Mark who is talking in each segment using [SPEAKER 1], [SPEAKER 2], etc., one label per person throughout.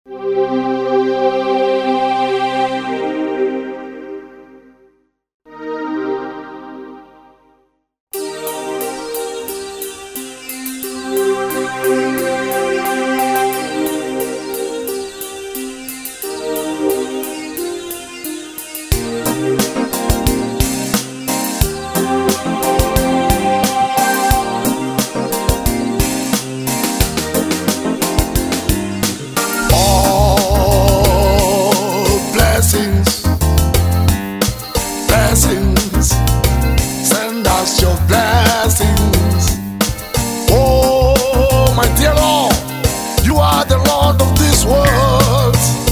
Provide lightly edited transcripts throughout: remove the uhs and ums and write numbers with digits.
[SPEAKER 1] Blessings, send us your blessings. Oh, my dear Lord, you are the Lord of this world,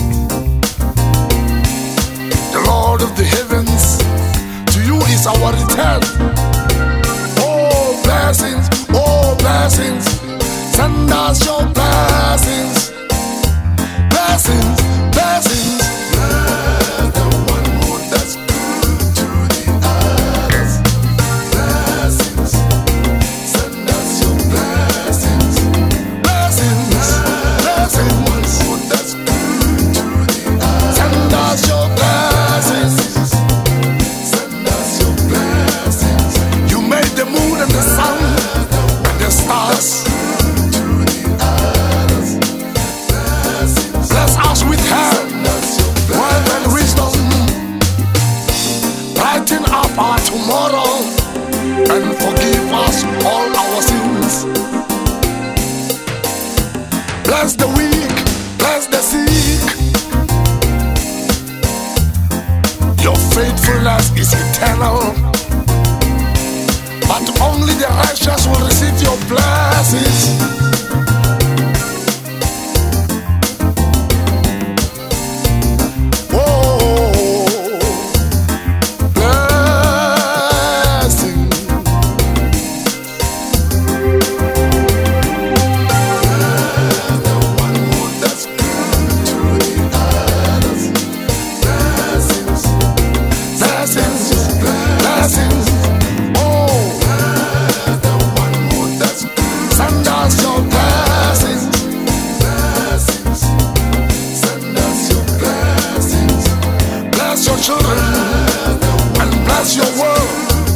[SPEAKER 1] the Lord of the heavens. To you is our return. Oh, blessings, send us your blessings. Blessings, blessings. Bless the one who does good to the others. Blessings, send us your blessings. Blessings, blessings. One who does good to the others. Send us your blessings. Send us your blessings. You made the moon and the sun and the stars. Bless us with health, wealth and wisdom. Brighten up our tomorrow and forgive us all our sins. Bless the weak, bless the sick. Your faithfulness is eternal, but only the righteous will receive your blessings. Children and bless your world.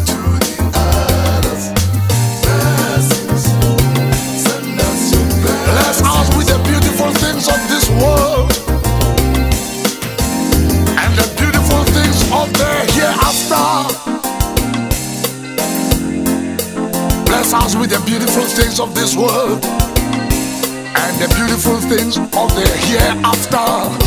[SPEAKER 1] Bless us with the beautiful things of this world and the beautiful things of the hereafter. Bless us with the beautiful things of this world and the beautiful things of the hereafter.